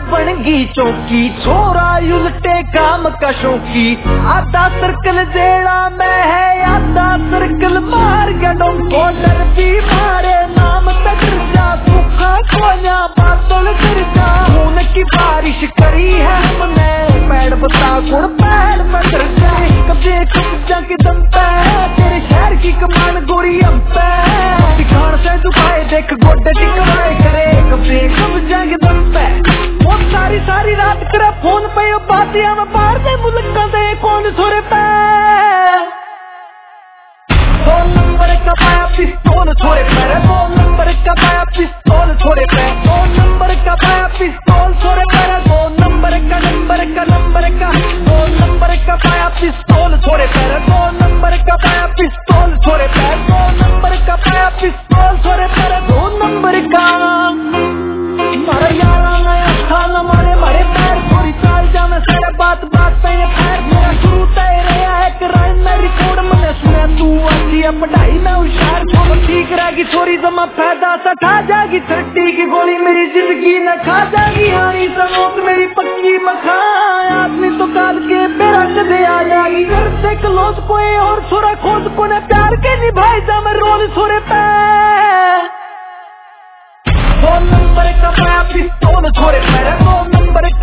बनगी चौकी, छोरा उल्टे काम का शौकी। आधा सर्कल जेड़ा मैं है, आधा सर्कल मार गया डोंकी। डर भी मारे नाम तक जा, सूखा खोया बादल गिर जा। खून की बारिश करी है हमने, पैर बता गुड़ पैर में गिर जाए। कब्जे कब्जा के दम पे तेरे शहर की कमान गोरी हम पे। दिखान से दुखाए देख गोडे टिकवाए करे, कब्जे कब्जा के दम पे। वो सारी सारी रात करे फोन पे बातियां में बाहर दे मुल्का दे कौन छोरे पे। 2 नंबर का पाया पिस्तौल छोरे पे, 2 नंबर का पाया पिस्तौल छोरे पे। 2 नंबर का पाया पिस्तौल छोरे पे, 2 नंबर का नंबर का नंबर का 2 नंबर का पाया पिस्तौल छोरे पे, 2 नंबर का पाया पिस्तौल छोरे पे, 2 नंबर का पाया पिस्तौल छोरे पे, 2 नंबर का। मारा यारा नया खाना मारे मारे पैर, थोड़ी चाल जा मैं सारे बात बात पे ये पैर। मेरा शुरू तय रहा है क्राइम में रिकॉर्ड मैंने सुना, तू अच्छी है पढ़ाई में होशियार। वो ठीक रहेगी थोड़ी जमा फायदा सा खा जाएगी, 30 की गोली मेरी जिंदगी न खा जाएगी। हानी समोक मेरी पक्की मखान, आदमी तो काल के मेरा कदे आ जाएगी। घर से क्लोज कोई और छोरा खोज को ने प्यार के निभाई जा मैं रोल छोरे पे। 2 नंबर का पाया पिस्तौल छोरे पे, 2 नंबर